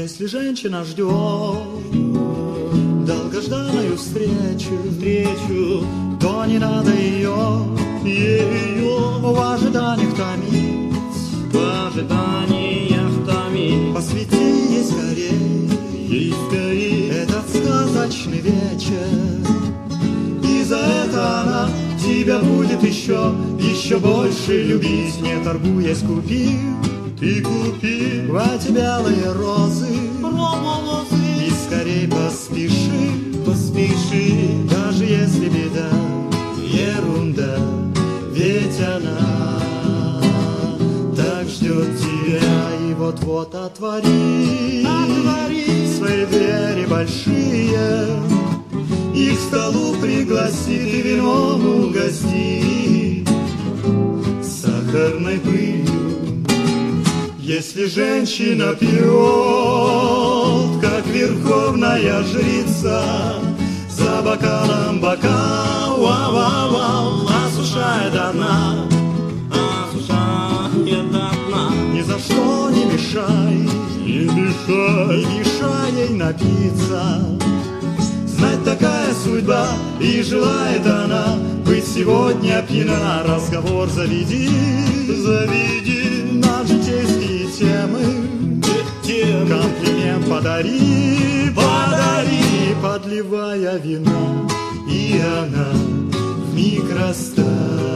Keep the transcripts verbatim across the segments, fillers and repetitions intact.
Если женщина ждет долгожданную встречу, встречу, то не надо ее, ее в ожиданиях томить, в ожиданиях томить. Посвяти ей скорей, ей скорей этот сказочный вечер, и за это она тебя будет еще, еще больше любить. Не торгуясь, купи, ты купи в эти белые розы, розы, и скорей поспеши, поспеши, даже если беда, ерунда, ведь она так ждет тебя. И вот-вот отвори, отвори свои двери большие, и к столу пригласи, ты вином угости сахарной пылью. Если женщина пьет, как верховная жрица, за бокалом бокал, вау-вау-вау, осушая до дна, осушая до дна. Ни за что не мешай, не мешай, не мешай ей напиться. Знать, такая судьба, и желает она быть сегодня пьяна. Разговор заведи, заведи на житейские темы, темы. Комплимент подари, подари, подливая вина, и она вмиг растает,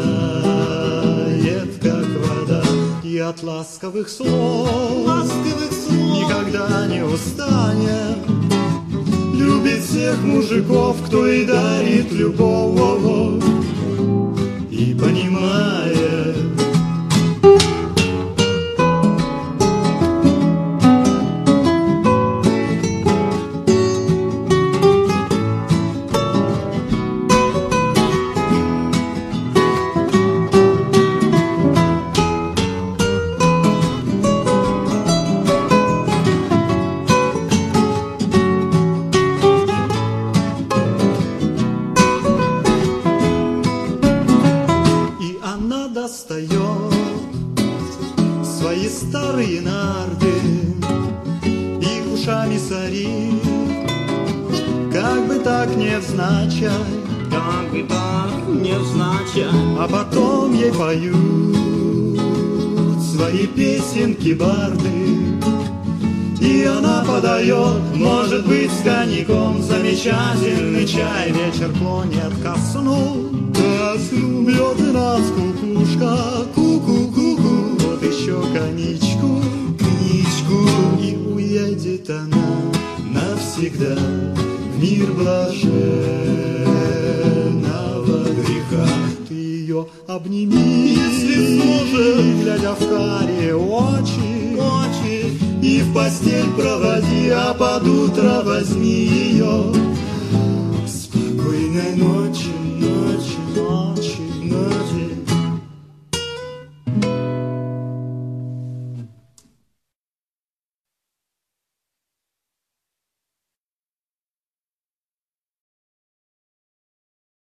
как вода. И от ласковых слов, ласковых слов никогда не устанет любит всех мужиков, кто и дарит любовь, и понимает. Достает свои старые нарды и ушами сорит, как бы так невзначай, как бы так невзначай. А потом ей поют свои песенки барды, и она подает, может быть, с коньяком замечательный чай. Вечер клонит ко сну, ко сну, бьет и нас кукушка, ку-ку-ку-ку. Вот еще коньячку, коньячку, и уедет она навсегда в мир блаженного греха. Ты ее обними, если сможешь, глядя в карие очи, очи, и в постель проводи, а под утро возьми ее. Спокойной ночи.